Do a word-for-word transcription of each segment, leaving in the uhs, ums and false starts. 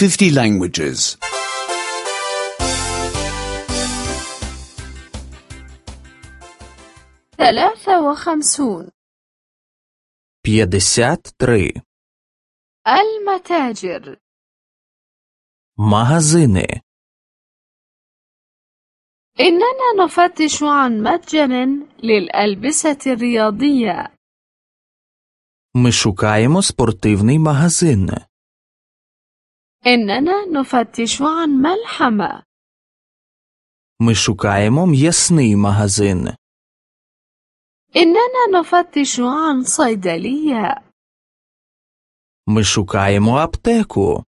fifty languages. ثلاثة وخمسون. п'ятдесят три. المتاجر. Магазини. إننا نفتش عن متجر للألبسة الرياضية. Ми шукаємо спортивний магазин. إننا نفتش عن ملحمة. Ми шукаємо м'ясний магазин. إننا نفتش عن صيدلية. Ми шукаємо аптеку.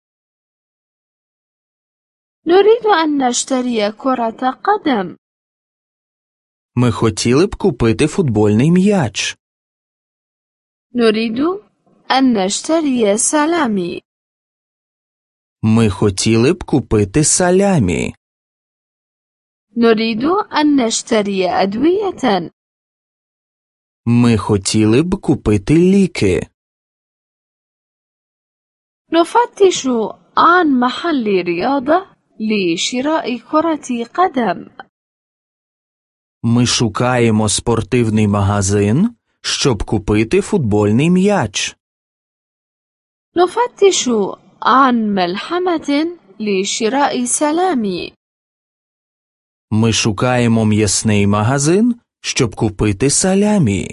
نريد أن نشتري كرة قدم. Ми хотіли б купити футбольний м'яч. نريد أن نشتري سلامي. Ми хотіли б купити салямі. نريد أن نشتري أدوية. Ми хотіли б купити ліки. نفتش عن محل رياضة لشراء كرة قدم. Ми шукаємо спортивний магазин, щоб купити футбольний м'яч. نفتش عن ملحمة لشراء سلامي. Ми шукаємо м'ясний магазин, щоб купити салямі.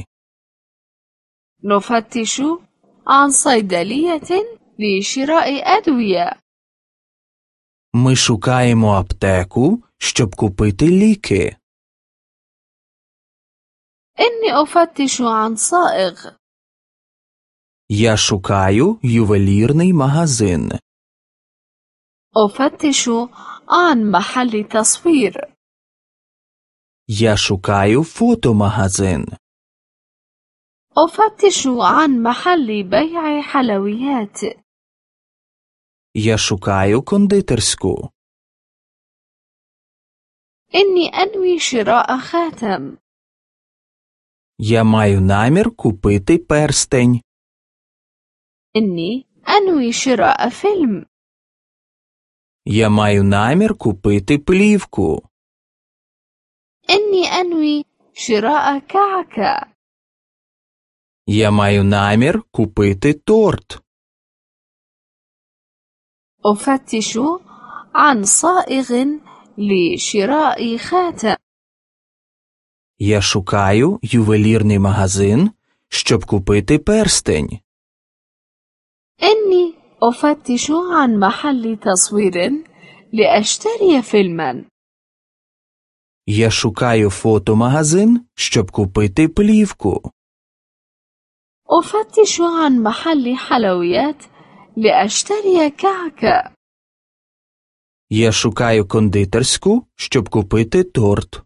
نفتش عن صيدلية لشراء أدوية. Ми шукаємо аптеку, щоб купити ліки. إني أفتش عن صائغ. Я шукаю ювелірний магазин. أفتش عن محل تصوير. Я шукаю фотомагазин. أفتش عن محل بيع حلويات. Я шукаю кондитерську. إني أنوي شراء خاتم. Я маю намір купити перстень. إني أنوي شراء فيلم. Я маю намір купити плівку. إني أنوي شراء كعكة. Я маю намір купити торт. أفتش عن صائغ لشراء خاتم. Я шукаю ювелірний магазин, щоб купити перстень. إني أفتش عن محل تصوير لأشتري فيلما. Я шукаю фотомагазин, щоб купити плівку. أفتش عن محل حلويات لأشتري كعكة. Я шукаю кондитерську, щоб купити торт.